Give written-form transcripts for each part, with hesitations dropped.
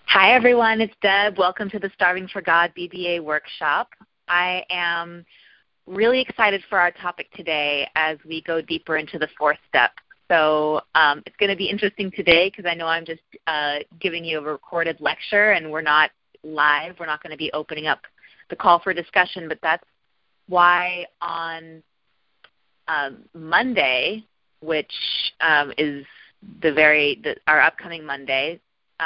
Hi, everyone. It's Deb. Welcome to the Starving for God BBA workshop. I am really excited for our topic today as we go deeper into the fourth step. So it's going to be interesting today because I know I'm just giving you a recorded lecture and we're not live. We're not going to be opening up the call for discussion, but that's why on Monday, which is our upcoming Monday,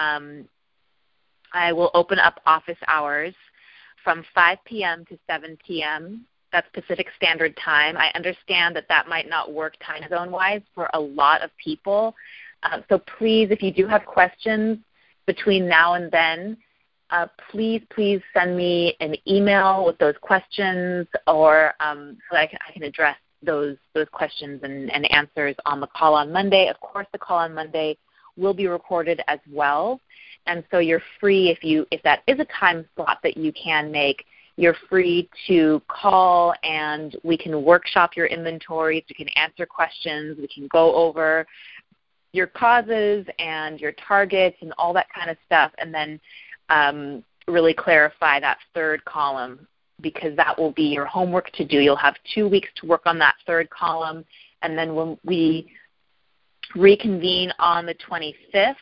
I will open up office hours from 5 p.m. to 7 p.m. That's Pacific Standard Time. I understand that might not work time zone-wise for a lot of people. So please, if you do have questions between now and then, please send me an email with those questions or so that I can address those questions and answers on the call on Monday. Of course, the call on Monday will be recorded as well. And so you're free, if that is a time slot that you can make, you're free to call and we can workshop your inventories, we can answer questions, we can go over your causes and your targets and all that kind of stuff, and then really clarify that third column because that will be your homework to do. You'll have 2 weeks to work on that third column, and then when we reconvene on the 25th,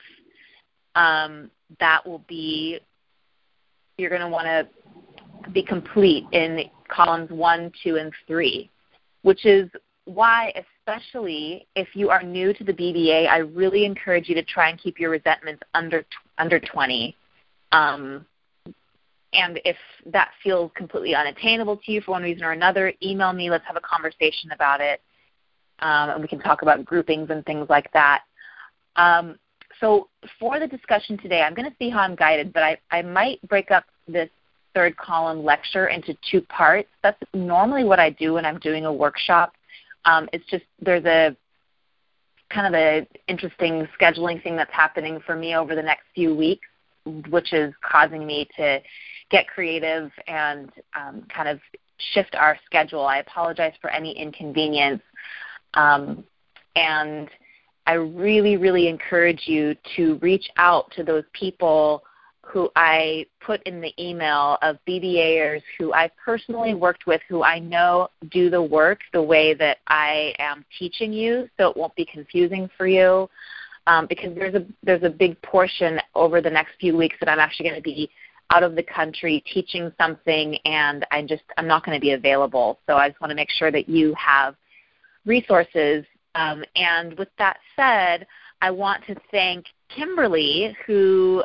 that will be, you're going to want to be complete in columns 1, 2, and 3, which is why, especially if you are new to the BBA, I really encourage you to try and keep your resentments under 20. And if that feels completely unattainable to you for one reason or another, email me. Let's have a conversation about it, and we can talk about groupings and things like that. So for the discussion today, I'm going to see how I'm guided, but I might break up this third column lecture into 2 parts. That's normally what I do when I'm doing a workshop. It's just there's a kind of an interesting scheduling thing that's happening for me over the next few weeks, which is causing me to get creative and kind of shift our schedule. I apologize for any inconvenience. And I really, really encourage you to reach out to those people who I put in the email of BBAers who I personally worked with, who I know do the work the way that I am teaching you, so it won't be confusing for you. Because there's a big portion over the next few weeks that I'm actually going to be out of the country teaching something, and I'm not going to be available. So I just want to make sure that you have resources. And with that said, I want to thank Kimberly, who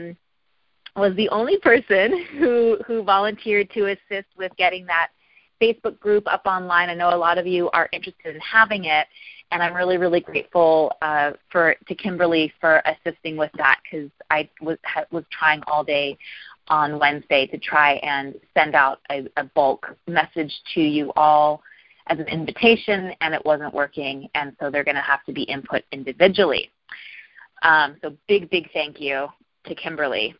was the only person who volunteered to assist with getting that Facebook group up online. I know a lot of you are interested in having it, and I'm really, really grateful to Kimberly for assisting with that because I was trying all day on Wednesday to try and send out a bulk message to you all as an invitation, and it wasn't working, and so they're going to have to be input individually. So big, big thank you to Kimberly.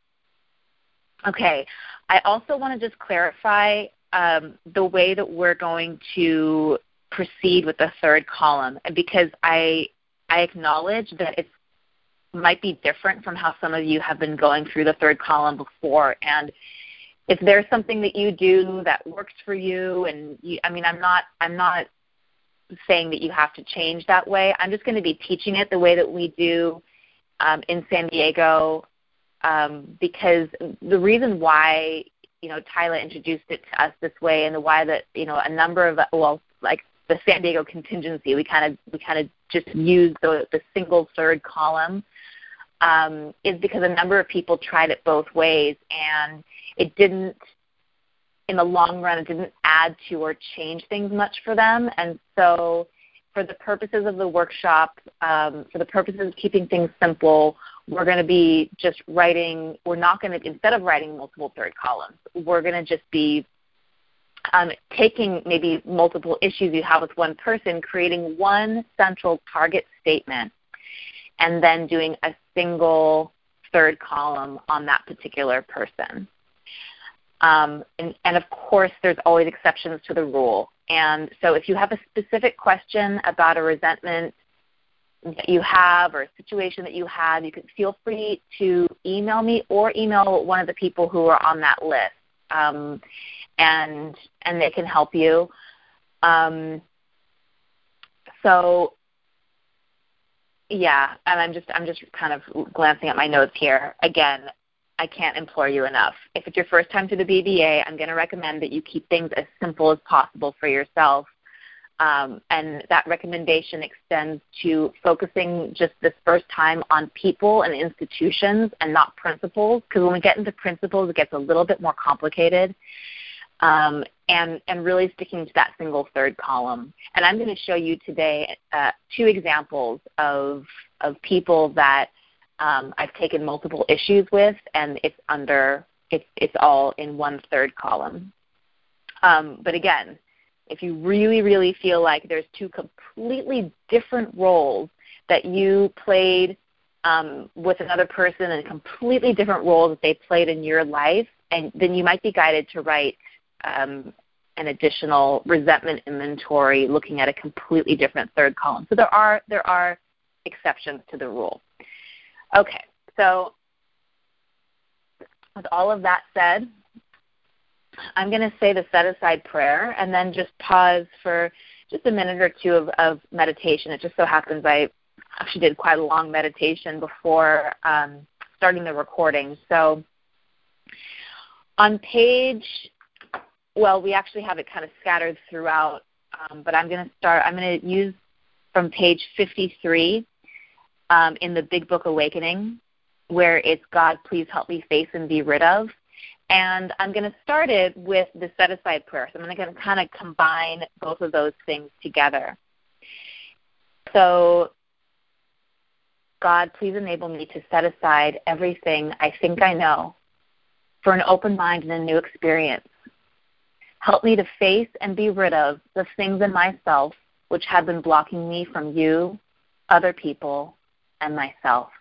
Okay, I also want to just clarify the way that we're going to proceed with the third column, because I acknowledge that it might be different from how some of you have been going through the third column before, and if there's something that you do that works for you, and I'm not saying that you have to change that way. I'm just going to be teaching it the way that we do in San Diego, because the reason why Tyla introduced it to us this way, and the why that a number of like the San Diego contingency, we kind of just use the single third column, is because a number of people tried it both ways, and it didn't, in the long run, it didn't add to or change things much for them. And so for the purposes of the workshop, for the purposes of keeping things simple, we're going to be just writing, instead of writing multiple third columns, we're going to just be taking maybe multiple issues you have with one person, creating one central target statement, and then doing a single third column on that particular person. And of course, there's always exceptions to the rule. And so if you have a specific question about a resentment that you have or a situation that you have, you can feel free to email me or email one of the people who are on that list, and they can help you. So yeah, and I'm just kind of glancing at my notes here. Again, I can't implore you enough. If it's your first time to the BBA, I'm going to recommend that you keep things as simple as possible for yourself. And that recommendation extends to focusing just this first time on people and institutions and not principles, because when we get into principles, it gets a little bit more complicated, and really sticking to that single third column. And I'm going to show you today 2 examples of people that I've taken multiple issues with, and it's all in 1/3 column. But again, if you really, really feel like there's 2 completely different roles that you played with another person and completely different roles that they played in your life, and then you might be guided to write an additional resentment inventory looking at a completely different 3rd column. So there are exceptions to the rule. Okay, so with all of that said, I'm going to say the set-aside prayer and then just pause for just a minute or 2 of meditation. It just so happens I actually did quite a long meditation before starting the recording. So on page, well, we actually have it kind of scattered throughout, but I'm going to use from page 53 in the Big Book Awakening, where it's God, please help me face and be rid of. And I'm going to start it with the set-aside prayer. So I'm going to kind of combine both of those things together. So, God, please enable me to set aside everything I think I know for an open mind and a new experience. Help me to face and be rid of the things in myself which have been blocking me from you, other people, and myself.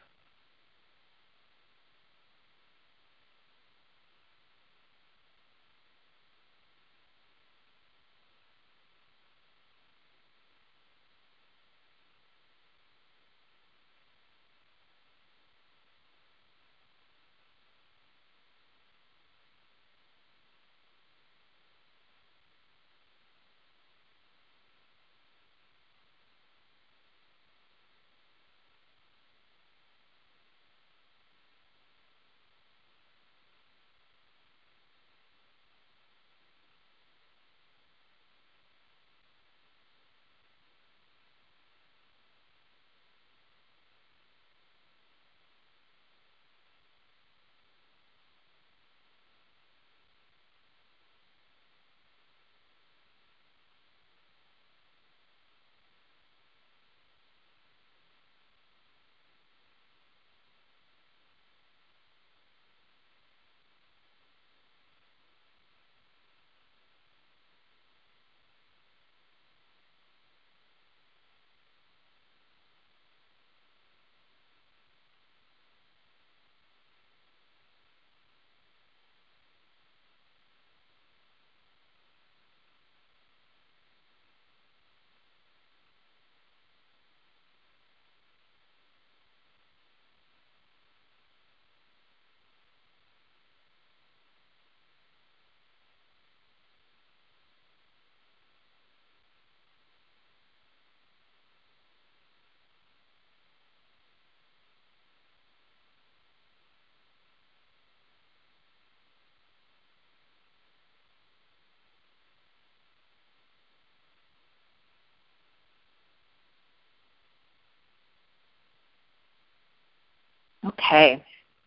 Okay.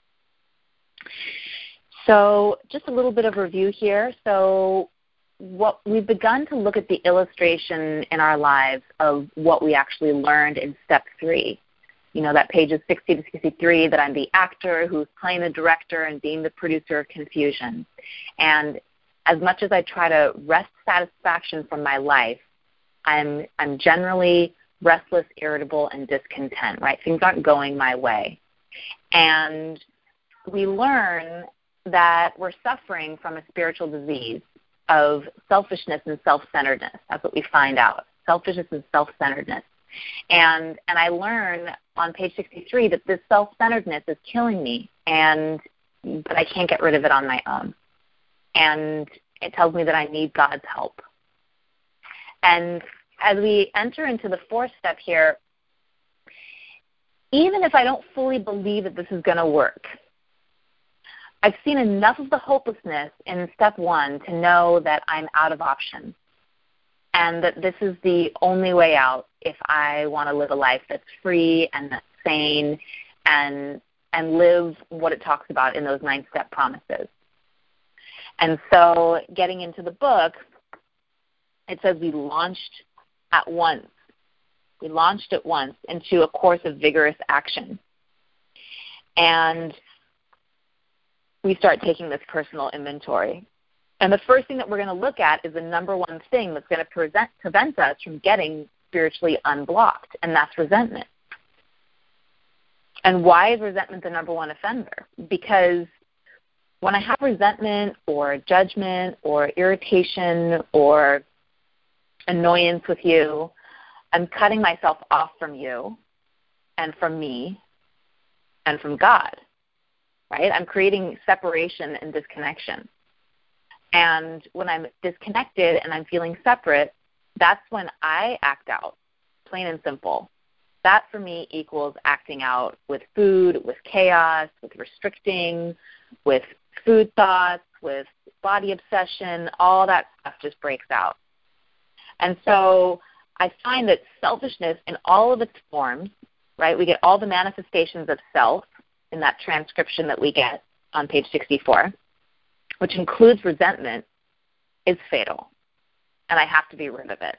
So just a little bit of review here. So what we've begun to look at the illustration in our lives of what we actually learned in step 3. You know, that pages 60 to 63, that I'm the actor who's playing the director and being the producer of confusion. And as much as I try to wrest satisfaction from my life, I'm generally restless, irritable, and discontent, right? Things aren't going my way. And we learn that we're suffering from a spiritual disease of selfishness and self-centeredness. That's what we find out, selfishness and self-centeredness. And I learn on page 63 that this self-centeredness is killing me, but I can't get rid of it on my own. And it tells me that I need God's help. And as we enter into the fourth step here, even if I don't fully believe that this is going to work, I've seen enough of the hopelessness in step one to know that I'm out of options and that this is the only way out if I want to live a life that's free and that's sane and live what it talks about in those 9-step promises. And so getting into the book, it says we launched at once. We launched at once into a course of vigorous action. And we start taking this personal inventory. And the first thing that we're going to look at is the number one thing that's going to prevent us from getting spiritually unblocked, and that's resentment. And why is resentment the number one offender? Because when I have resentment or judgment or irritation or annoyance with you, I'm cutting myself off from you and from me and from God, right? I'm creating separation and disconnection. And when I'm disconnected and I'm feeling separate, that's when I act out, plain and simple. That for me equals acting out with food, with chaos, with restricting, with food thoughts, with body obsession. All that stuff just breaks out. And so I find that selfishness in all of its forms, right, we get all the manifestations of self in that transcription that we get on page 64, which includes resentment, is fatal. And I have to be rid of it.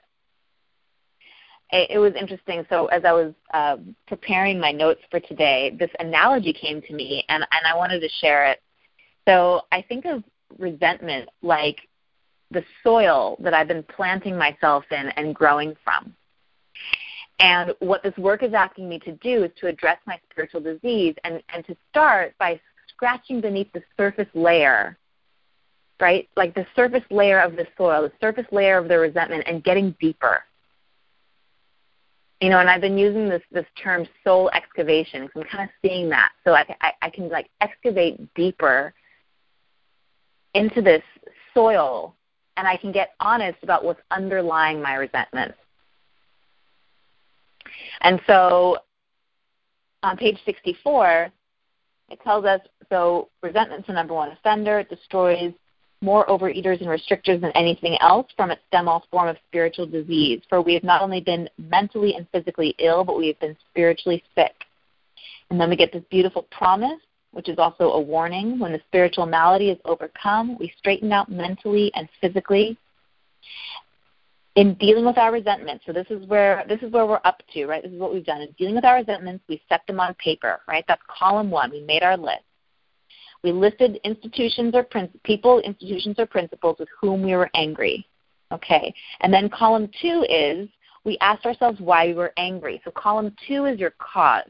It was interesting. So as I was preparing my notes for today, this analogy came to me, and I wanted to share it. So I think of resentment like the soil that I've been planting myself in and growing from. And what this work is asking me to do is to address my spiritual disease and to start by scratching beneath the surface layer, right? Like the surface layer of the soil, the surface layer of the resentment, and getting deeper. You know, and I've been using this term soul excavation because I'm kind of seeing that. So I can like excavate deeper into this soil, and I can get honest about what's underlying my resentment. And so on page 64, it tells us, so resentment's the number one offender. It destroys more overeaters and restrictors than anything else from its stem-off form of spiritual disease. For we have not only been mentally and physically ill, but we have been spiritually sick. And then we get this beautiful promise, which is also a warning. When the spiritual malady is overcome, we straighten out mentally and physically. In dealing with our resentment, so this is where we're up to, right? This is what we've done. In dealing with our resentments, we set them on paper, right? That's column 1. We made our list. We listed institutions or institutions or principles with whom we were angry, okay? And then column 2 is we asked ourselves why we were angry. So column 2 is your cause.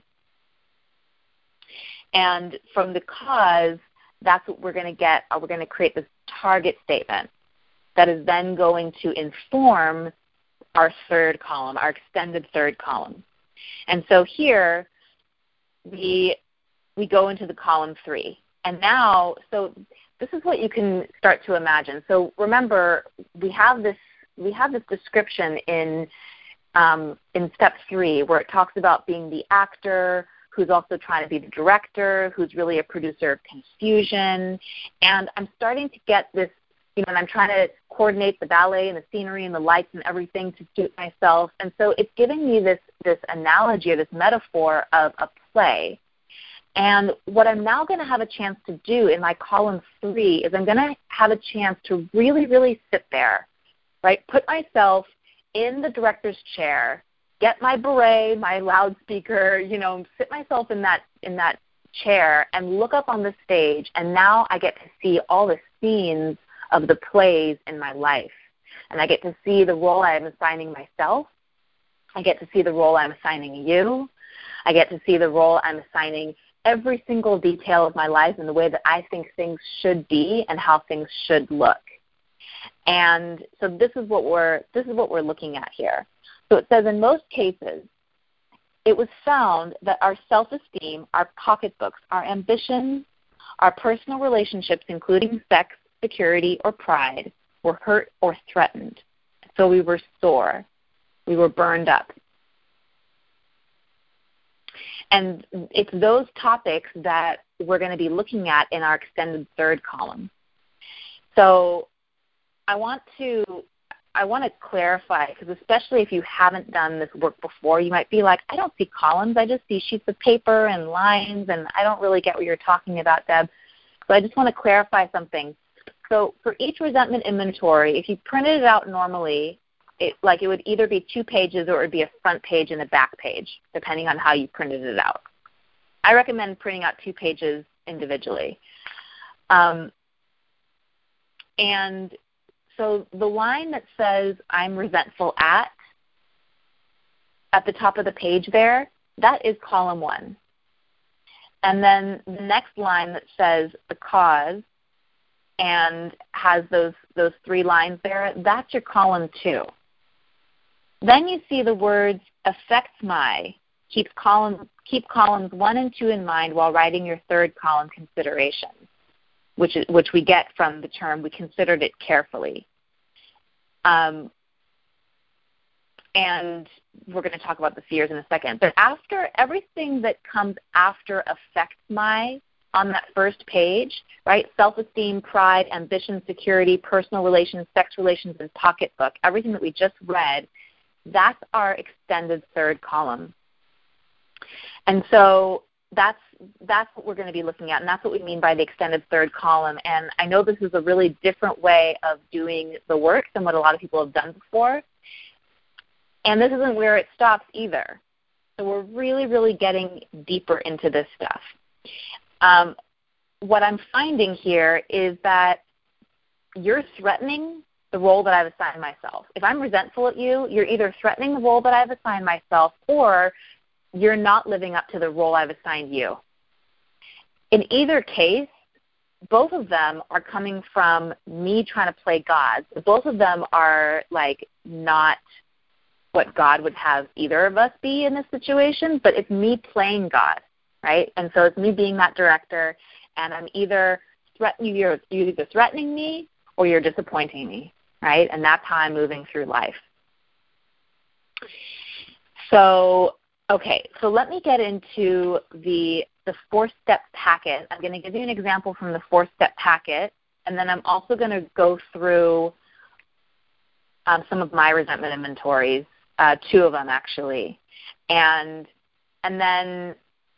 And from the cause, that's what we're going to get. We're going to create this target statement that is then going to inform our third column, our extended third column. And so here we go into the column 3. And now, so this is what you can start to imagine. So remember, we have this description in step 3 where it talks about being the actor who's also trying to be the director, who's really a producer of confusion. And I'm starting to get this, you know, and I'm trying to coordinate the ballet and the scenery and the lights and everything to suit myself. And so it's giving me this analogy or this metaphor of a play. And what I'm now going to have a chance to do in my column 3 is I'm going to have a chance to really, really sit there, right? Put myself in the director's chair, get my beret, my loudspeaker, you know, sit myself in that chair and look up on the stage. And now I get to see all the scenes of the plays in my life. And I get to see the role I am assigning myself. I get to see the role I'm assigning you. I get to see the role I'm assigning every single detail of my life and the way that I think things should be and how things should look. And so this is what we're looking at here. So it says, in most cases, it was found that our self-esteem, our pocketbooks, our ambitions, our personal relationships, including sex, security, or pride, were hurt or threatened. So we were sore. We were burned up. And it's those topics that we're going to be looking at in our extended third column. So I want to clarify, because especially if you haven't done this work before, you might be like, I don't see columns. I just see sheets of paper and lines, and I don't really get what you're talking about, Deb. So I just want to clarify something. So for each resentment inventory, if you printed it out normally, it would either be 2 pages or it would be a front page and a back page, depending on how you printed it out. I recommend printing out 2 pages individually. And so the line that says, I'm resentful at the top of the page there, that is column 1. And then the next line that says the cause and has those 3 lines there, that's your column 2. Then you see the words affects my. Keep columns 1 and 2 in mind while writing your third column considerations, which we get from the term we considered it carefully. And we're going to talk about the fears in a second. But after everything that comes after affects my on that first page, right, self-esteem, pride, ambition, security, personal relations, sex relations, and pocketbook, everything that we just read, that's our extended third column. And so that's what we're going to be looking at, and that's what we mean by the extended third column. And I know this is a really different way of doing the work than what a lot of people have done before. And this isn't where it stops either. So we're really, really getting deeper into this stuff. What I'm finding here is that you're threatening the role that I've assigned myself. If I'm resentful at you, you're either threatening the role that I've assigned myself, or you're not living up to the role I've assigned you. In either case, both of them are coming from me trying to play God. Both of them are not what God would have either of us be in this situation, but it's me playing God, right? And so it's me being that director, and I'm either you're either threatening me or you're disappointing me, right? And that's how I'm moving through life. So, okay, so let me get into the 4-step packet. I'm going to give you an example from the 4-step packet, and then I'm also going to go through some of my resentment inventories, 2 of them actually, and then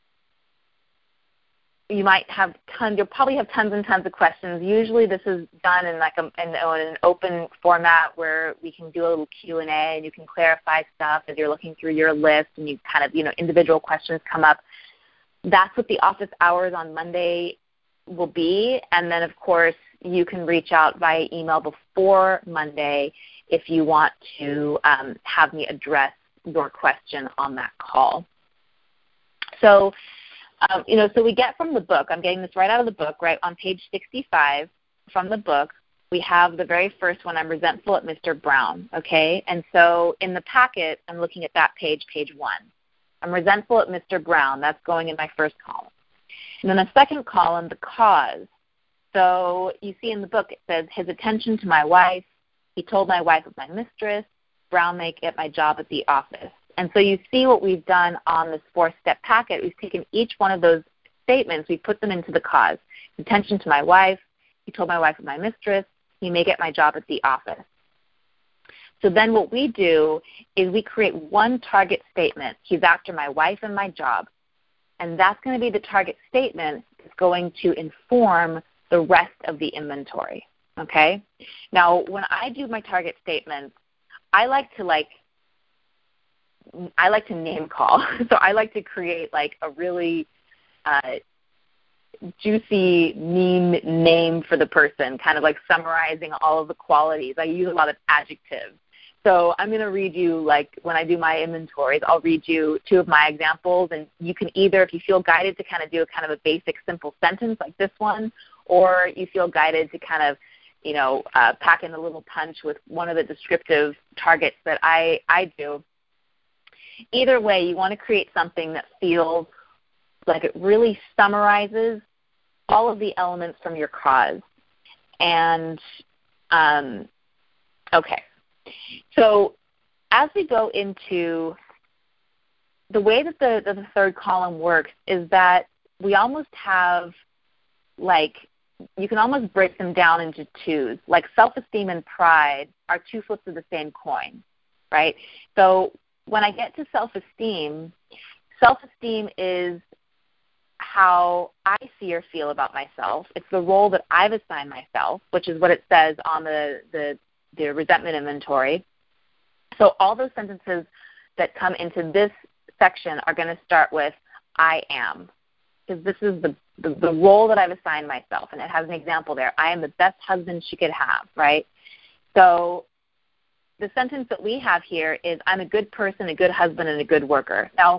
you'll probably have tons and tons of questions. Usually this is done in an open format where we can do a little Q&A and you can clarify stuff as you're looking through your list, and you kind of, individual questions come up. That's what the office hours on Monday will be. And then, of course, you can reach out via email before Monday if you want to have me address your question on that call. So, so we get from the book, I'm getting this right out of the book, right, on page 65 from the book, we have the very first one, I'm resentful at Mr. Brown, okay? And so in the packet, I'm looking at that page 1. I'm resentful at Mr. Brown. That's going in my first column. And then the second column, the cause. So you see in the book it says, his attention to my wife. He told my wife of my mistress. Brown may get my job at the office. And so you see what we've done on this 4-step packet. We've taken each one of those statements. We put them into the cause. His attention to my wife. He told my wife of my mistress. He may get my job at the office. So then what we do is we create one target statement. He's after my wife and my job. And that's going to be the target statement that's going to inform the rest of the inventory. Okay? Now, when I do my target statements, I like to name call. So I like to create a really juicy, mean name for the person, kind of summarizing all of the qualities. I use a lot of adjectives. So I'm going to read you, when I do my inventories, I'll read you 2 of my examples, and you can either, if you feel guided to kind of do a basic, simple sentence like this one, or you feel guided to kind of, pack in a little punch with one of the descriptive targets that I do. Either way, you want to create something that feels like it really summarizes all of the elements from your cause. And, okay. So as we go into the way that the third column works is that we almost have, like, you can almost break them down into twos. Like self-esteem and pride are two flips of the same coin, right? So when I get to self-esteem is how I see or feel about myself. It's the role that I've assigned myself, which is what it says on the resentment inventory. So all those sentences that come into this section are going to start with I am, because this is the role that I've assigned myself, and it has an example there. I am the best husband she could have, right? So the sentence that we have here is I'm a good person, a good husband, and a good worker. Now,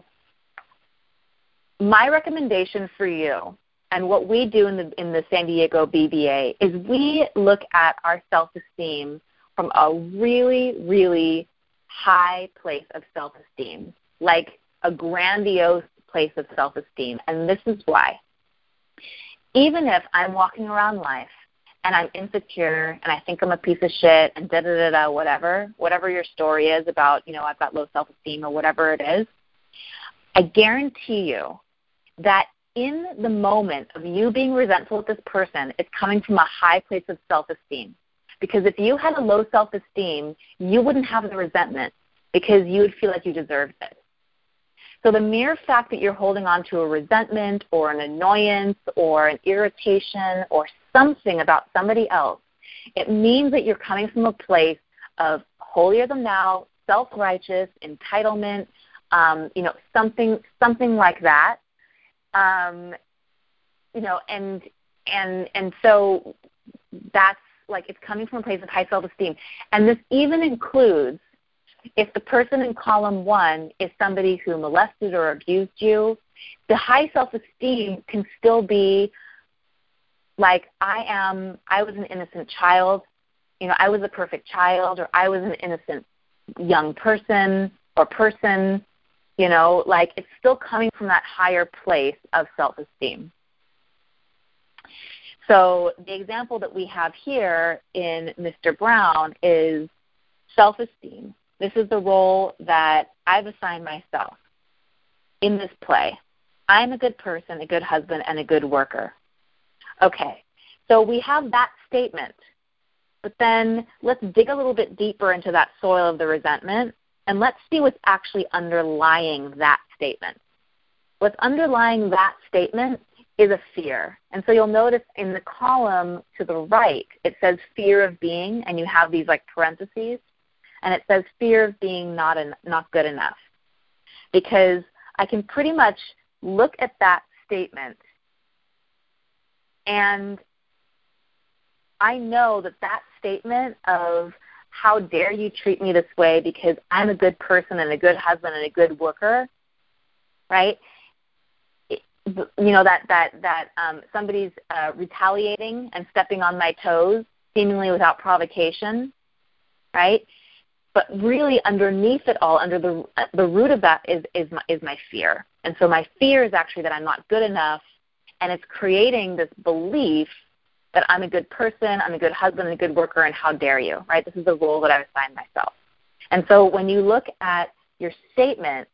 my recommendation for you and what we do in the San Diego BBA is we look at our self-esteem from a really, really high place of self-esteem, like a grandiose place of self-esteem. And this is why. Even if I'm walking around life and I'm insecure and I think I'm a piece of shit and da-da-da-da, whatever your story is about, I've got low self-esteem or whatever it is, I guarantee you that in the moment of you being resentful of this person, it's coming from a high place of self-esteem. Because if you had a low self-esteem, you wouldn't have the resentment because you would feel like you deserved it. So the mere fact that you're holding on to a resentment or an annoyance or an irritation or something about somebody else, it means that you're coming from a place of holier-than-thou, self-righteous, entitlement, something like that. And so that's like it's coming from a place of high self-esteem. And this even includes if the person in column 1 is somebody who molested or abused you, the high self-esteem can still be like I was an innocent child, I was a perfect child, or I was an innocent young person or person, like it's still coming from that higher place of self-esteem. So the example that we have here in Mr. Brown is self-esteem. This is the role that I've assigned myself in this play. I'm a good person, a good husband, and a good worker. Okay, so we have that statement, but then let's dig a little bit deeper into that soil of the resentment, and let's see what's actually underlying that statement. What's underlying that statement is a fear. And so you'll notice in the column to the right, it says fear of being, and you have these like parentheses, and it says fear of being not good enough. Because I can pretty much look at that statement, and I know that statement of how dare you treat me this way because I'm a good person and a good husband and a good worker, right? That somebody's retaliating and stepping on my toes, seemingly without provocation, right? But really, underneath it all, under the root of that is my fear, and so my fear is actually that I'm not good enough, and it's creating this belief that I'm a good person, I'm a good husband, and a good worker, and how dare you, right? This is the role that I've assigned myself. And so when you look at your statement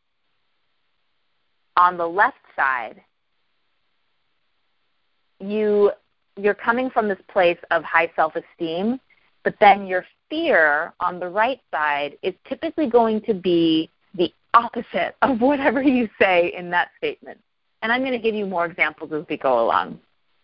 on the left side, you're coming from this place of high self-esteem, but then your fear on the right side is typically going to be the opposite of whatever you say in that statement. And I'm going to give you more examples as we go along.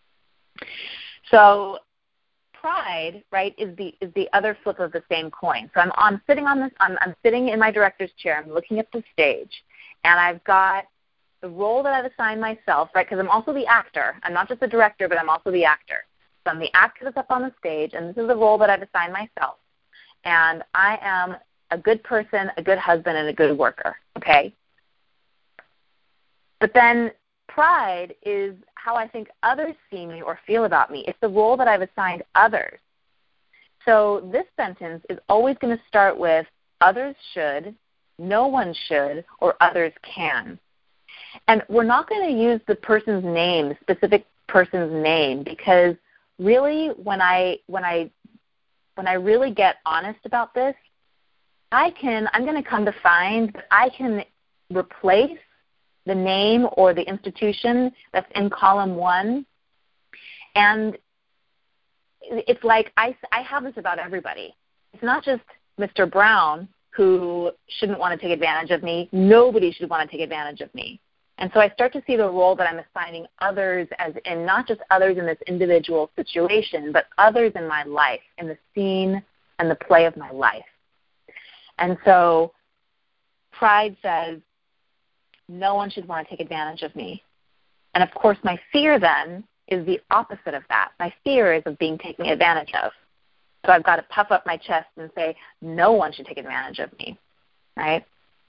So pride, right, is the other flip of the same coin. So I'm sitting in my director's chair, I'm looking at the stage, and I've got the role that I've assigned myself, right, because I'm also the actor. I'm not just the director, but I'm also the actor. So I'm the actor that's up on the stage, and this is the role that I've assigned myself. And I am a good person, a good husband, and a good worker, okay? But then pride is how I think others see me or feel about me. It's the role that I've assigned others. So this sentence is always going to start with others should, no one should, or others can. And we're not going to use the person's name, the specific person's name, because really when I really get honest about this, I'm going to come to find that I can replace the name or the institution that's in column 1. And it's like I have this about everybody. It's not just Mr. Brown who shouldn't want to take advantage of me. Nobody should want to take advantage of me. And so I start to see the role that I'm assigning others, as in not just others in this individual situation, but others in my life, in the scene and the play of my life. And so pride says, no one should want to take advantage of me. And of course, my fear then is the opposite of that. My fear is of being taken advantage of. So I've got to puff up my chest and say, no one should take advantage of me, right?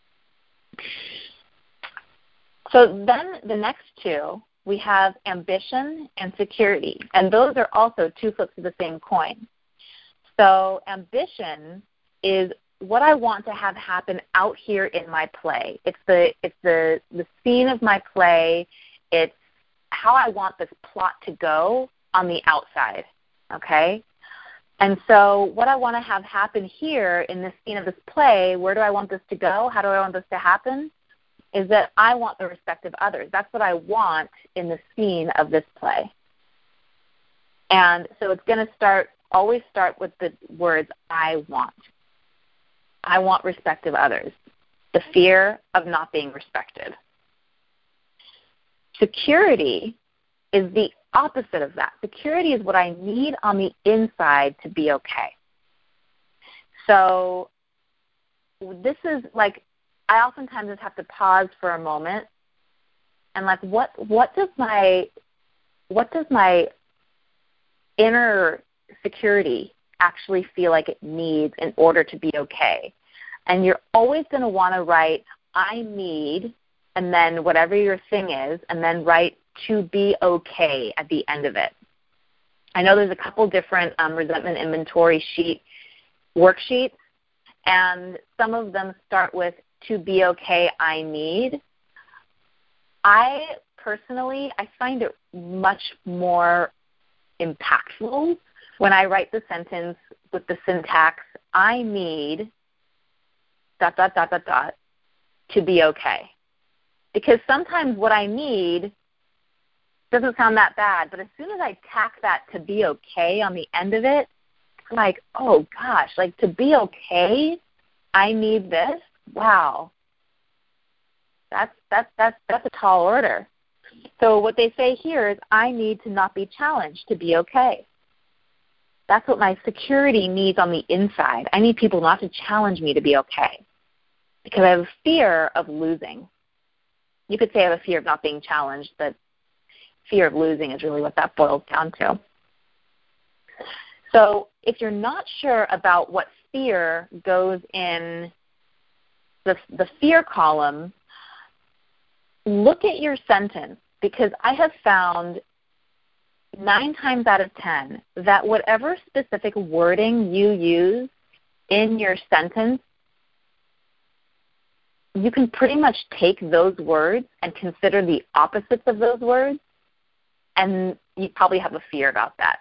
So then the next two, we have ambition and security. And those are also two flips of the same coin. So ambition is what I want to have happen out here in my play. It's the scene of my play. It's how I want this plot to go on the outside, okay? And so what I want to have happen here in this scene of this play, where do I want this to go? How do I want this to happen? Is that I want the respect of others. That's what I want in the scene of this play. And so it's going to always start with the words I want. I want respect of others. The fear of not being respected. Security is the opposite of that. Security is what I need on the inside to be okay. So this is like, I oftentimes just have to pause for a moment and like, what does my inner security actually feel like it needs in order to be okay? And you're always going to want to write, I need, and then whatever your thing is, and then write to be okay at the end of it. I know there's a couple different resentment inventory worksheets, and some of them start with to be okay, I need. I personally find it much more impactful when I write the sentence with the syntax, I need ... to be okay. Because sometimes what I need doesn't sound that bad, but as soon as I tack that to be okay on the end of it, I'm like, oh gosh, like to be okay, I need this. Wow, that's a tall order. So what they say here is, I need to not be challenged to be okay. That's what my security needs on the inside. I need people not to challenge me to be okay, because I have a fear of losing. You could say I have a fear of not being challenged, but fear of losing is really what that boils down to. So if you're not sure about what fear goes in the fear column, look at your sentence, because I have found 9 times out of 10 that whatever specific wording you use in your sentence, you can pretty much take those words and consider the opposites of those words, and you probably have a fear about that.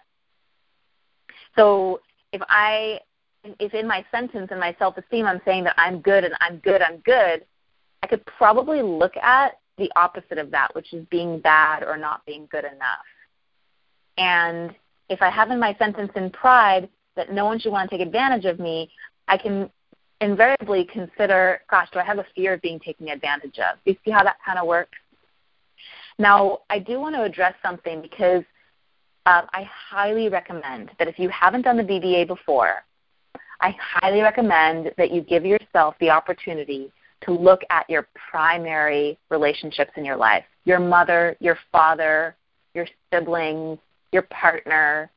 So if in my sentence, in my self-esteem, I'm saying that I'm good and I'm good, I could probably look at the opposite of that, which is being bad or not being good enough. And if I have in my sentence in pride that no one should want to take advantage of me, I can invariably consider, gosh, do I have a fear of being taken advantage of? Do you see how that kind of works? Now, I do want to address something, because I highly recommend that if you haven't done the BBA before, I highly recommend that you give yourself the opportunity to look at your primary relationships in your life, your mother, your father, your siblings, your partner,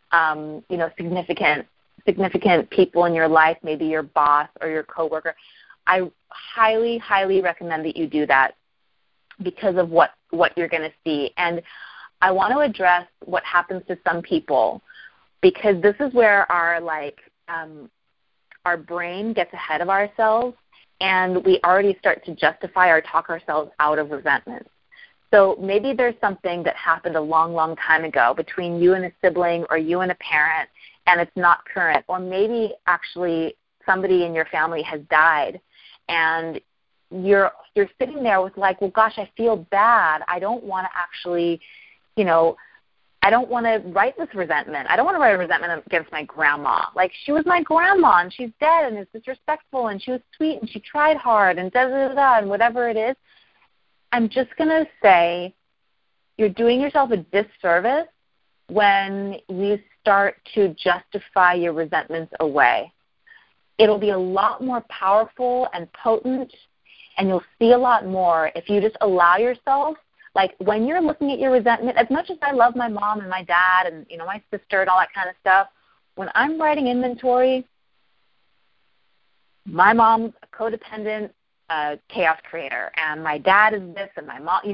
significant people in your life, maybe your boss or your coworker. I highly, highly recommend that you do that because of what you're going to see. And I want to address what happens to some people, because this is where our brain gets ahead of ourselves, and we already start to justify or talk ourselves out of resentment. So maybe there's something that happened a long, long time ago between you and a sibling or you and a parent, and it's not current. Or maybe actually somebody in your family has died, and you're sitting there with like, well, gosh, I feel bad. I don't want to actually, I don't want to write this resentment. I don't want to write a resentment against my grandma. Like, she was my grandma, and she's dead, and it's disrespectful, and she was sweet, and she tried hard, and da-da-da-da, and whatever it is. I'm just going to say you're doing yourself a disservice when you start to justify your resentments away. It'll be a lot more powerful and potent, and you'll see a lot more if you just allow yourself, like when you're looking at your resentment, as much as I love my mom and my dad and, my sister and all that kind of stuff, when I'm writing inventory, my mom's a codependent chaos creator, and my dad is this, and my mom,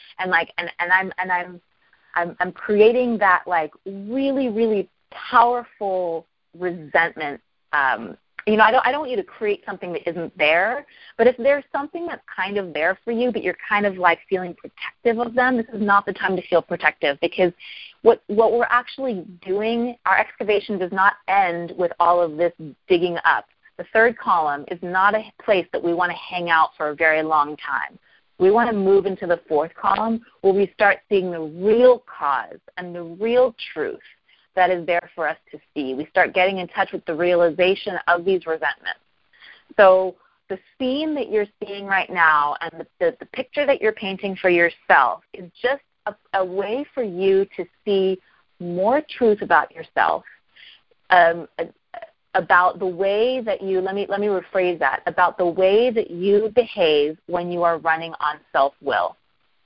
I'm creating that like really, really powerful resentment. I don't want you to create something that isn't there, but if there's something that's kind of there for you, but you're kind of like feeling protective of them, this is not the time to feel protective, because what we're actually doing, our excavation does not end with all of this digging up. The third column is not a place that we want to hang out for a very long time. We want to move into the fourth column where we start seeing the real cause and the real truth that is there for us to see. We start getting in touch with the realization of these resentments. So the scene that you're seeing right now and the picture that you're painting for yourself is just a way for you to see more truth about yourself, about the way that you, let me rephrase that, about the way that you behave when you are running on self-will.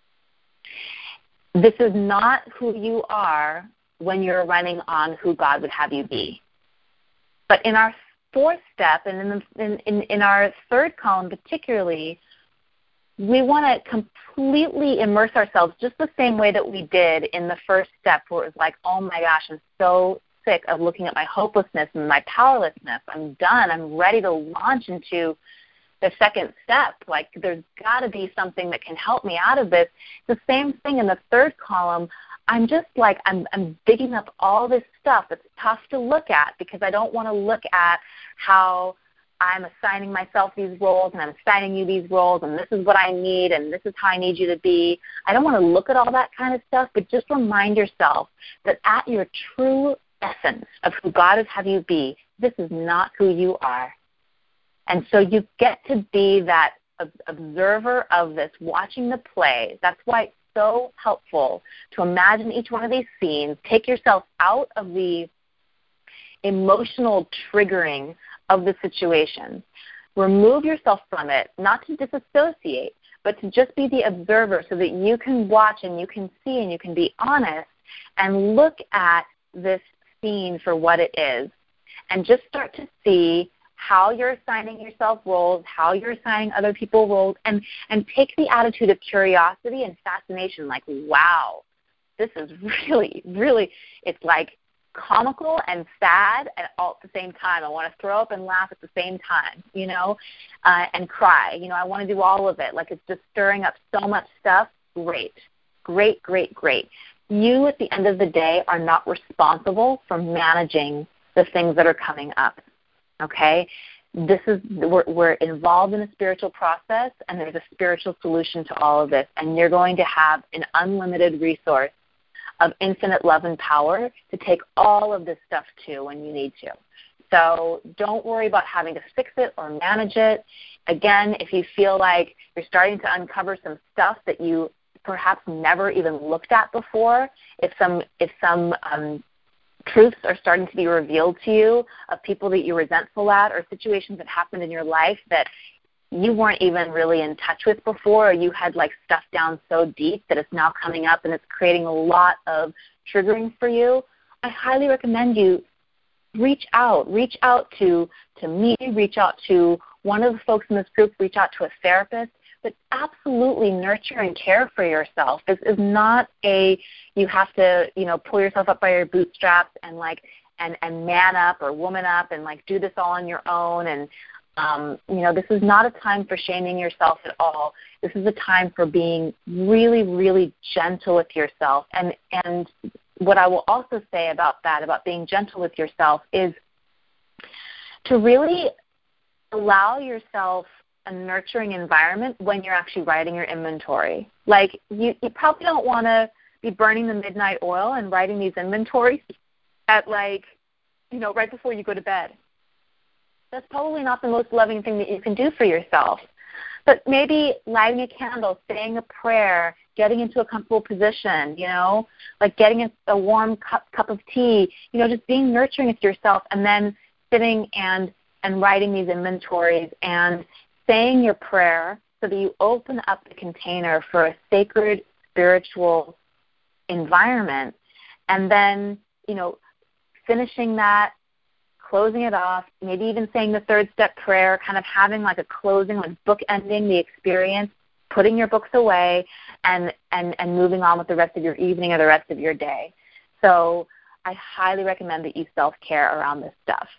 This is not who you are when you're running on who God would have you be. But in our fourth step, and in our third column particularly, we want to completely immerse ourselves just the same way that we did in the first step, where it was like, oh my gosh, I'm so sick of looking at my hopelessness and my powerlessness. I'm done. I'm ready to launch into the second step. Like, there's got to be something that can help me out of this. The same thing in the third column. I'm just like, I'm digging up all this stuff that's tough to look at, because I don't want to look at how I'm assigning myself these roles and I'm assigning you these roles and this is what I need and this is how I need you to be. I don't want to look at all that kind of stuff, but just remind yourself that at your true essence of who God would have you be, this is not who you are. And so you get to be that observer of this, watching the play. That's why it's so helpful to imagine each one of these scenes, take yourself out of the emotional triggering of the situation, remove yourself from it, not to disassociate, but to just be the observer so that you can watch and you can see and you can be honest and look at this scene for what it is, and just start to see how you're assigning yourself roles, how you're assigning other people roles, and take the attitude of curiosity and fascination, like, wow, this is really, really, it's like comical and sad and all at the same time. I want to throw up and laugh at the same time, and cry. I want to do all of it. Like, it's just stirring up so much stuff. Great, great, great, great. You, at the end of the day, are not responsible for managing the things that are coming up. Okay, we're involved in a spiritual process, and there's a spiritual solution to all of this, and you're going to have an unlimited resource of infinite love and power to take all of this stuff to when you need to. So don't worry about having to fix it or manage it. Again, if you feel like you're starting to uncover some stuff that you perhaps never even looked at before, if some truths are starting to be revealed to you of people that you're resentful at or situations that happened in your life that you weren't even really in touch with before, or you had like stuff down so deep that it's now coming up and it's creating a lot of triggering for you, I highly recommend you reach out to me, reach out to one of the folks in this group, reach out to a therapist. But absolutely nurture and care for yourself. This is not you have to, pull yourself up by your bootstraps and man up or woman up and do this all on your own. And This is not a time for shaming yourself at all. This is a time for being really, really gentle with yourself. And what I will also say about that, about being gentle with yourself, is to really allow yourself a nurturing environment when you're actually writing your inventory. Like, you probably don't want to be burning the midnight oil and writing these inventories at right before you go to bed. That's probably not the most loving thing that you can do for yourself. But maybe lighting a candle, saying a prayer, getting into a comfortable position, like getting a warm cup of tea, just being nurturing with yourself, and then sitting and writing these inventories and saying your prayer so that you open up the container for a sacred spiritual environment, and then, finishing that, closing it off, maybe even saying the third step prayer, kind of having like a closing, like bookending the experience, putting your books away, and moving on with the rest of your evening or the rest of your day. So I highly recommend that you self-care around this stuff.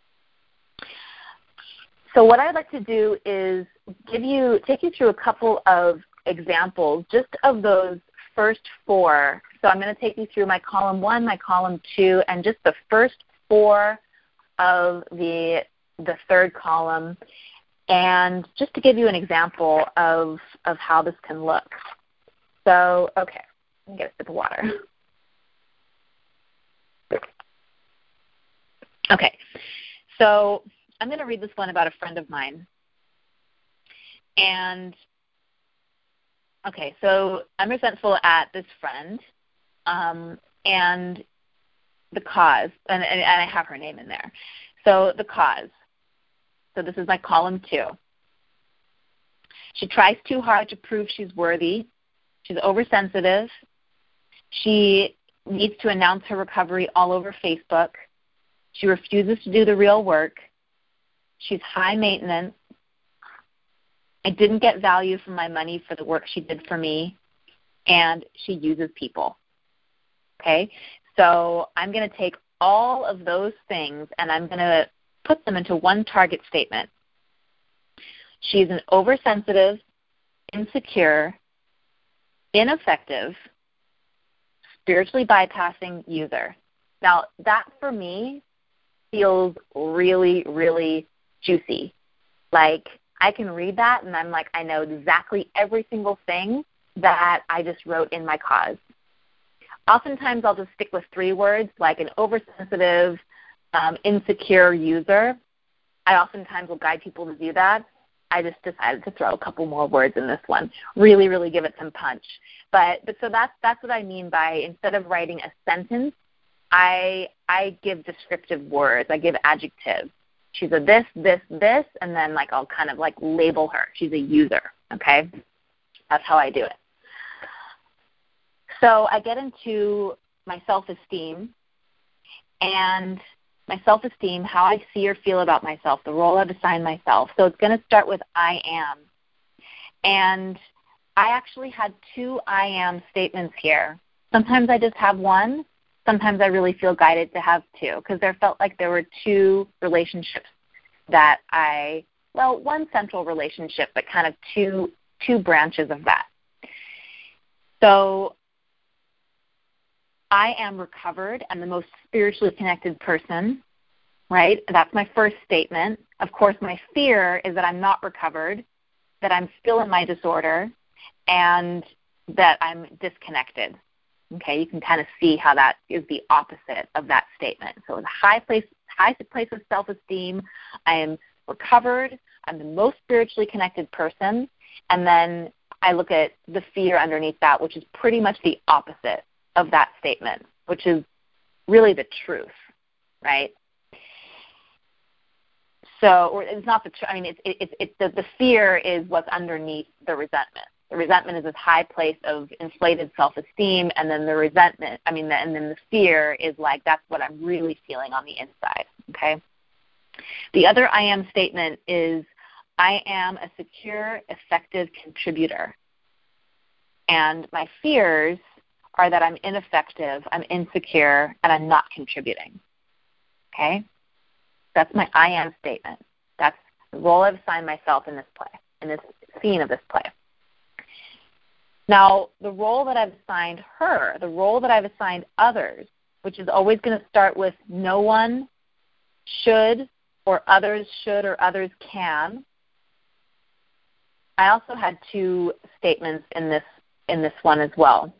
So what I'd like to do is take you through a couple of examples just of those first four. So I'm going to take you through my column 1, my column 2, and just the first 4 of the third column, and just to give you an example of how this can look. So, okay, let me get a sip of water. Okay, so I'm going to read this one about a friend of mine. And, okay, so I'm resentful at this friend, and the cause, and I have her name in there. So the cause. So this is my column 2. She tries too hard to prove she's worthy. She's oversensitive. She needs to announce her recovery all over Facebook. She refuses to do the real work. She's high maintenance. I didn't get value for my money for the work she did for me. And she uses people. Okay? So I'm going to take all of those things and I'm going to put them into one target statement. She's an oversensitive, insecure, ineffective, spiritually bypassing user. Now, that for me feels really, really juicy. Like, I can read that and I'm like, I know exactly every single thing that I just wrote in my cause. Oftentimes I'll just stick with 3 words, like an oversensitive, insecure user. I oftentimes will guide people to do that. I just decided to throw a couple more words in this one, really, really give it some punch. But so that's what I mean by, instead of writing a sentence, I give descriptive words. I give adjectives. She's a this, this, this, and then I'll kind of label her. She's a user, okay? That's how I do it. So I get into my self-esteem, and my self-esteem, how I see or feel about myself, the role I've assigned myself. So it's going to start with I am. And I actually had 2 I am statements here. Sometimes I just have one. Sometimes I really feel guided to have 2, because there felt like there were 2 relationships that one central relationship, but kind of two branches of that. So I am recovered. I'm the most spiritually connected person, right? That's my first statement. Of course, my fear is that I'm not recovered, that I'm still in my disorder, and that I'm disconnected. Okay, you can kind of see how that is the opposite of that statement. So it's a high place of self-esteem. I am recovered. I'm the most spiritually connected person. And then I look at the fear underneath that, which is pretty much the opposite of that statement, which is really the truth, right? So, or it's not the truth. I mean, it's the fear is what's underneath the resentment. The resentment is this high place of inflated self-esteem, and then and then the fear is that's what I'm really feeling on the inside, okay? The other I am statement is, I am a secure, effective contributor. And my fears are that I'm ineffective, I'm insecure, and I'm not contributing, okay? That's my I am statement. That's the role I've assigned myself in this play, in this scene of this play. Now, the role that I've assigned her, the role that I've assigned others, which is always going to start with no one should or others should or others can. I also had two statements in this one as well.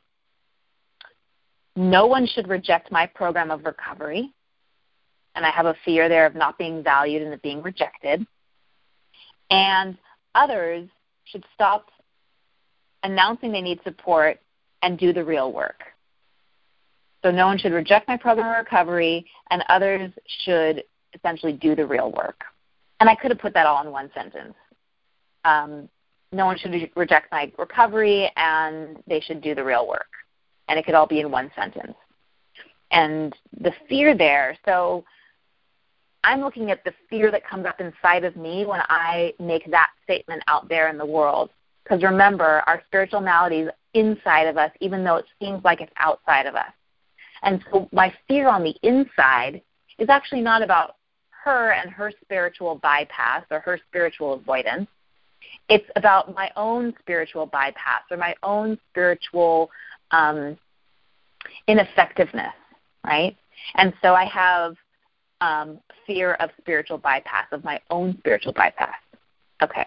No one should reject my program of recovery, and I have a fear there of not being valued and of being rejected. And others should stop announcing they need support and do the real work. So no one should reject my program of recovery, and others should essentially do the real work. And I could have put that all in one sentence. No one should reject my recovery, and they should do the real work. And it could all be in one sentence. And the fear there, so I'm looking at the fear that comes up inside of me when I make that statement out there in the world. Because remember, our spiritual malady is inside of us, even though it seems like it's outside of us. And so my fear on the inside is actually not about her and her spiritual bypass or her spiritual avoidance. It's about my own spiritual bypass or my own spiritual ineffectiveness, right? And so I have fear of spiritual bypass, of my own spiritual bypass. Okay.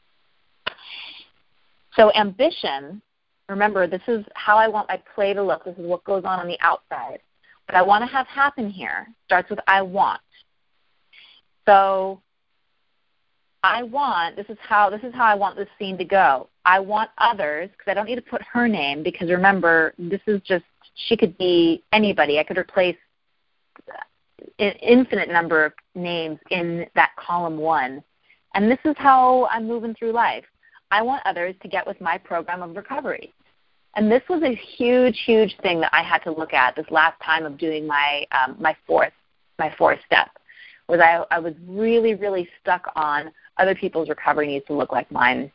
So ambition, remember, this is how I want my play to look. This is what goes on the outside. What I want to have happen here starts with I want. So this is how I want this scene to go. I want others, because I don't need to put her name, because remember, this is just, she could be anybody. I could replace an infinite number of names in that column 1. And this is how I'm moving through life. I want others to get with my program of recovery. And this was a huge, huge thing that I had to look at this last time of doing my fourth step, was I was really, really stuck on other people's recovery needs to look like mine.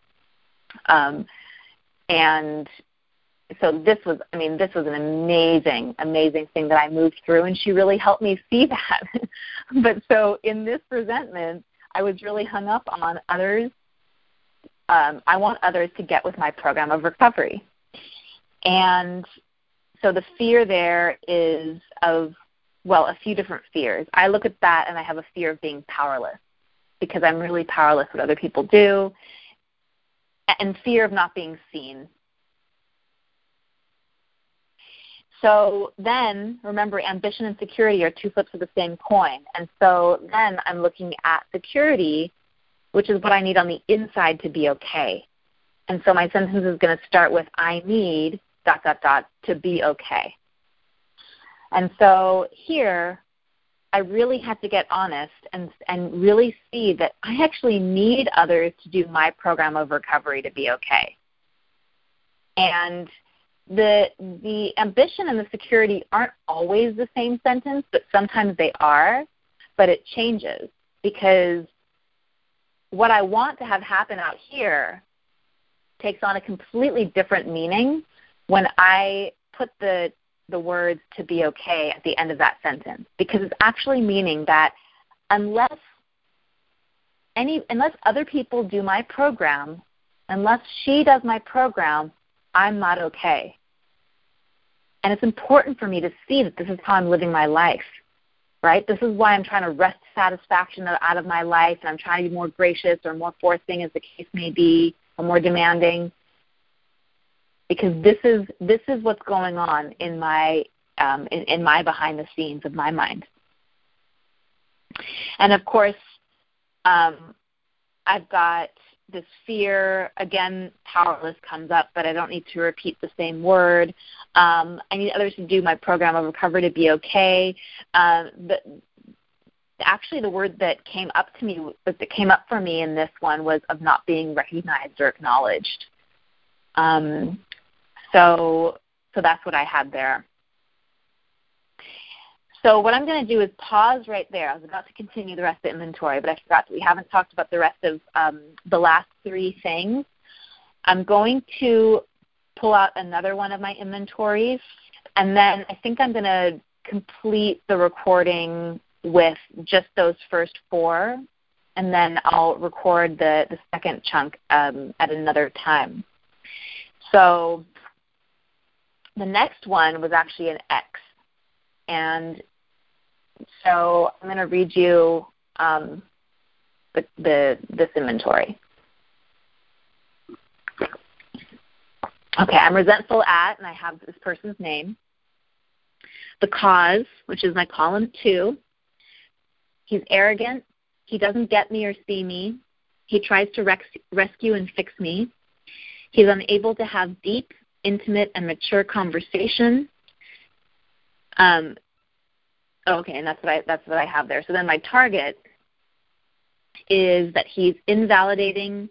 And so this was an amazing, amazing thing that I moved through, and she really helped me see that. But so in this resentment, I was really hung up on others. I want others to get with my program of recovery. And so the fear there is of, well, a few different fears. I look at that and I have a fear of being powerless because I'm really powerless what other people do, and fear of not being seen. So then, remember, ambition and security are two flips of the same coin. And so then I'm looking at security, which is what I need on the inside to be okay. And so my sentence is going to start with, I need ... to be okay. And so here, I really had to get honest and really see that I actually need others to do my program of recovery to be okay. And the ambition and the security aren't always the same sentence, but sometimes they are, but it changes because what I want to have happen out here takes on a completely different meaning when I put the words to be okay at the end of that sentence, because it's actually meaning that unless other people do my program, unless she does my program, I'm not okay. And it's important for me to see that this is how I'm living my life, right? This is why I'm trying to wrest satisfaction out of my life, and I'm trying to be more gracious or more forcing, as the case may be, or more demanding, because this is what's going on in my behind the scenes of my mind. And of course, I've got this fear, again, powerless comes up, but I don't need to repeat the same word. I need others to do my program of recovery to be okay. But actually, the word that came up for me in this one was of not being recognized or acknowledged. So that's what I had there. So what I'm going to do is pause right there. I was about to continue the rest of the inventory, but I forgot that we haven't talked about the rest of the last 3 things. I'm going to pull out another one of my inventories, and then I think I'm going to complete the recording with just those first 4, and then I'll record the second chunk at another time. So the next one was actually an X. And so I'm going to read you this inventory. Okay, I'm resentful at, and I have this person's name. The cause, which is my column 2. He's arrogant. He doesn't get me or see me. He tries to rescue and fix me. He's unable to have deep, intimate, and mature conversation. Okay, and that's what I have there. So then my target is that he's invalidating,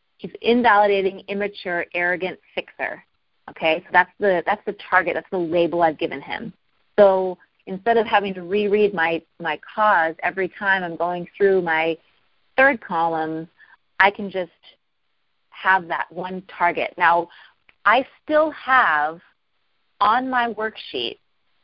immature, arrogant fixer. Okay, so that's the target. That's the label I've given him. So instead of having to reread my cause every time I'm going through my third column, I can just have that one target. Now, I still have on my worksheet,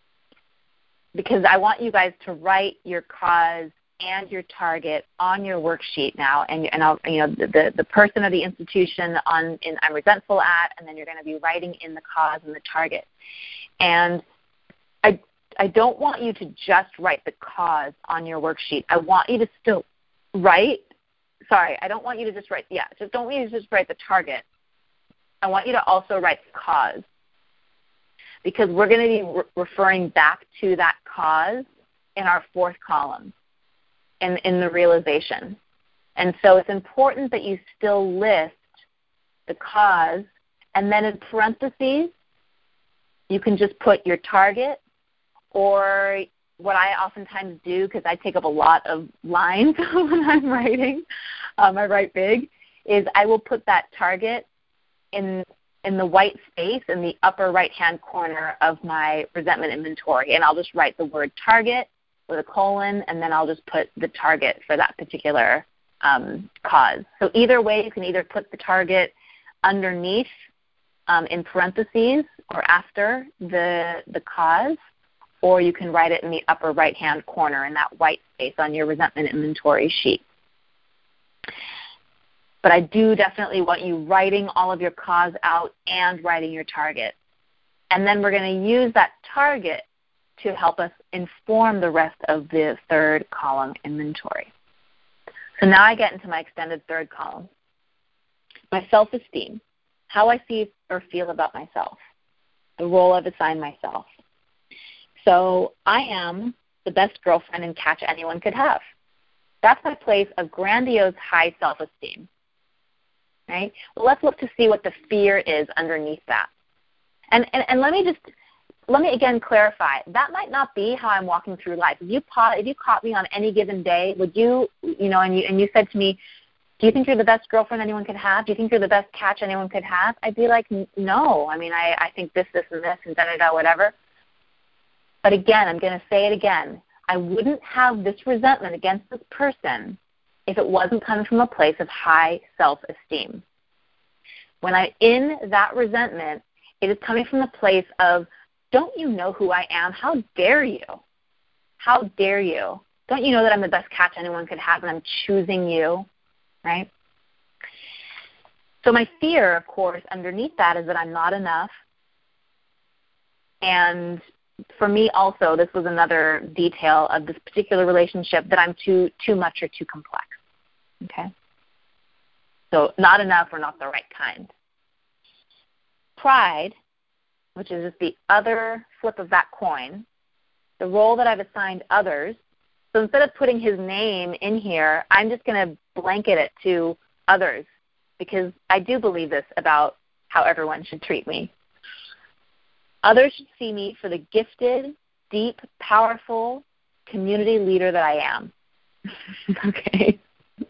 because I want you guys to write your cause and your target on your worksheet now, and I'll, the person or the institution I'm resentful at, and then you're going to be writing in the cause and the target. And I don't want you to just write the cause on your worksheet. I want you to still write. Sorry, I don't want you to just write. Don't want you to just write the target. I want you to also write the cause, because we're going to be referring back to that cause in our fourth column, in the realization. And so it's important that you still list the cause, and then in parentheses, you can just put your target, or what I oftentimes do, because I take up a lot of lines when I'm writing, I write big, is I will put that target in the white space in the upper right-hand corner of my resentment inventory, and I'll just write the word target with a colon, and then I'll just put the target for that particular cause. So either way, you can either put the target underneath in parentheses or after the cause, or you can write it in the upper right-hand corner in that white space on your resentment inventory sheet. But I do definitely want you writing all of your cause out and writing your target. And then we're going to use that target to help us inform the rest of the third column inventory. So now I get into my extended third column. My self-esteem, how I see or feel about myself, the role I've assigned myself. So I am the best girlfriend and catch anyone could have. That's my place of grandiose high self-esteem. Right? Well, let's look to see what the fear is underneath that. And let me again clarify. That might not be how I'm walking through life. If you caught me on any given day, would you, and you said to me, do you think you're the best girlfriend anyone could have? Do you think you're the best catch anyone could have? I'd be like, no. I mean, I think this, and this, and da-da-da, whatever. But again, I'm going to say it again. I wouldn't have this resentment against this person if it wasn't coming from a place of high self-esteem. When I'm in that resentment, it is coming from the place of, don't you know who I am? How dare you? How dare you? Don't you know that I'm the best catch anyone could have and I'm choosing you, right? So my fear, of course, underneath that is that I'm not enough. And for me also, this was another detail of this particular relationship, that I'm too much or too complex. Okay? So not enough or not the right kind. Pride, which is just the other flip of that coin, the role that I've assigned others. So instead of putting his name in here, I'm just going to blanket it to others, because I do believe this about how everyone should treat me. Others should see me for the gifted, deep, powerful community leader that I am. Okay?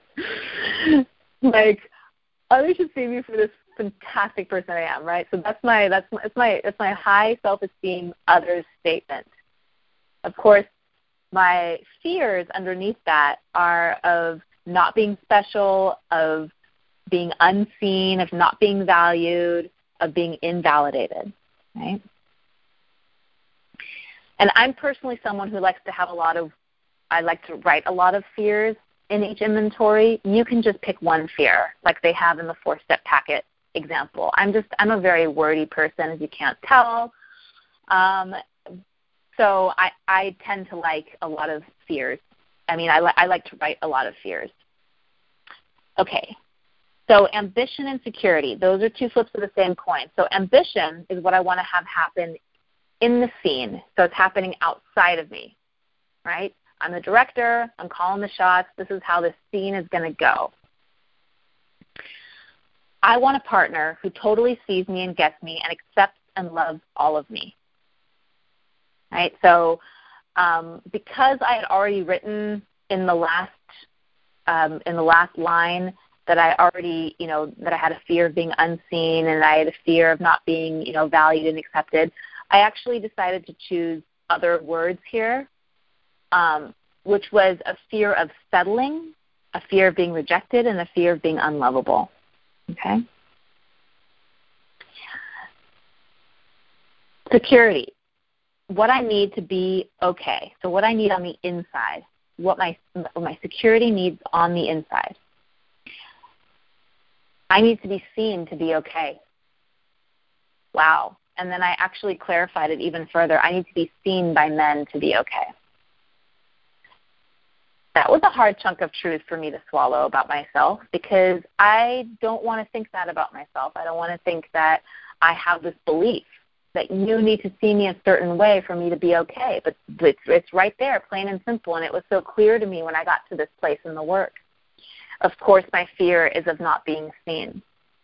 Like, others should see me for this fantastic person I am, right? So that's my high self-esteem others statement. Of course, my fears underneath that are of not being special, of being unseen, of not being valued, of being invalidated, right? And I'm personally someone who likes to have I like to write a lot of fears in each inventory, you can just pick one fear, like they have in the 4-step packet example. I'm a very wordy person, as you can't tell. So I tend to like a lot of fears. I mean, I like to write a lot of fears. Okay. So ambition and security, those are two flips of the same coin. So ambition is what I want to have happen in the scene. So it's happening outside of me, right? I'm the director. I'm calling the shots. This is how this scene is going to go. I want a partner who totally sees me and gets me and accepts and loves all of me, right? So because I had already written in the last line that I already, that I had a fear of being unseen and I had a fear of not being, valued and accepted, I actually decided to choose other words here, which was a fear of settling, a fear of being rejected, and a fear of being unlovable. Okay? Security. What I need to be okay. So what I need on the inside. What my security needs on the inside. I need to be seen to be okay. Wow. And then I actually clarified it even further. I need to be seen by men to be okay. That was a hard chunk of truth for me to swallow about myself, because I don't want to think that about myself. I don't want to think that I have this belief that you need to see me a certain way for me to be okay. But it's right there, plain and simple, and it was so clear to me when I got to this place in the work. Of course, my fear is of not being seen.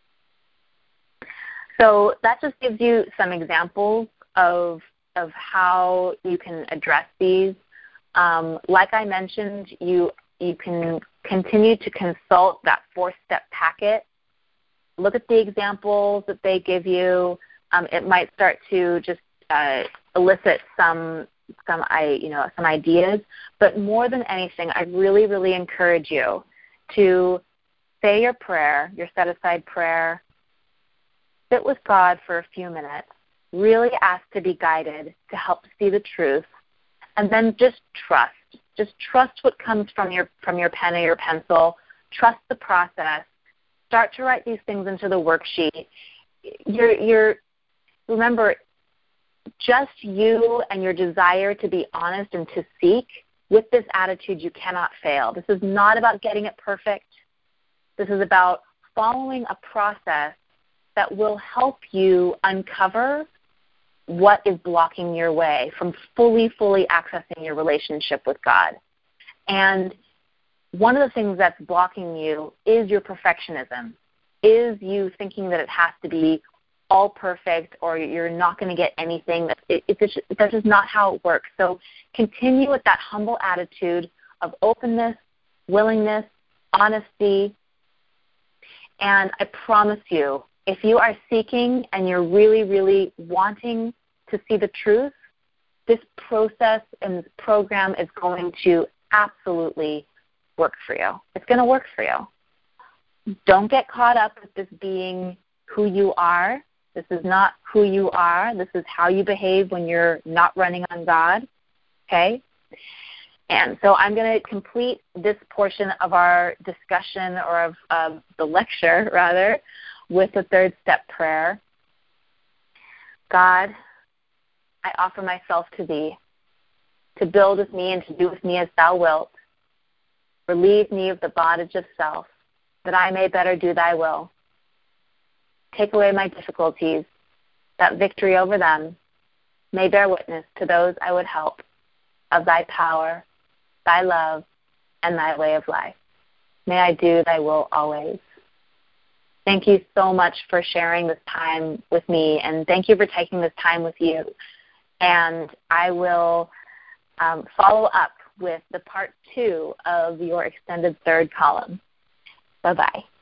So that just gives you some examples of how you can address these. Like I mentioned, you can continue to consult that 4-step packet. Look at the examples that they give you. It might start to just elicit some ideas. But more than anything, I really, really encourage you to say your prayer, your set-aside prayer, sit with God for a few minutes, really ask to be guided to help see the truth, and then just trust. Just trust what comes from your pen or your pencil. Trust the process. Start to write these things into the worksheet. Remember, just you and your desire to be honest and to seek. With this attitude, you cannot fail. This is not about getting it perfect. This is about following a process that will help you uncover what is blocking your way from fully accessing your relationship with God. And one of the things that's blocking you is your perfectionism, is you thinking that it has to be all perfect or you're not going to get anything. That's just not how it works. So continue with that humble attitude of openness, willingness, honesty, and I promise you, if you are seeking and you're really, really wanting to see the truth, this process and this program is going to absolutely work for you. It's going to work for you. Don't get caught up with this being who you are. This is not who you are. This is how you behave when you're not running on God, okay? And so I'm going to complete this portion of our discussion, or of the lecture, rather, with the 3rd-step prayer. God, I offer myself to Thee, to build with me and to do with me as Thou wilt. Relieve me of the bondage of self, that I may better do Thy will. Take away my difficulties, that victory over them may bear witness to those I would help of Thy power, Thy love, and Thy way of life. May I do Thy will always. Thank you so much for sharing this time with me, and thank you for taking this time with you. And I will follow up with the part 2 of your extended 3rd column. Bye-bye.